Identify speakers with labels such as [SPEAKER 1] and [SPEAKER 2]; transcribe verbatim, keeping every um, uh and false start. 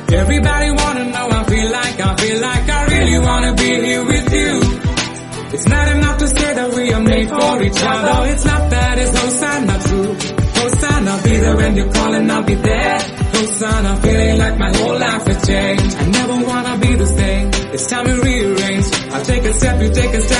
[SPEAKER 1] Everybody wanna know, I feel like, I feel like I really wanna be here with you. It's not enough to say that we are made for each other. It's not that, it's Hosanna true. Hosanna, I'll be there when you're calling, I'll be there. Hosanna, I'm feeling like my whole life has changed. I never wanna be the same, it's time to rearrange. I'll take a step, you take a step.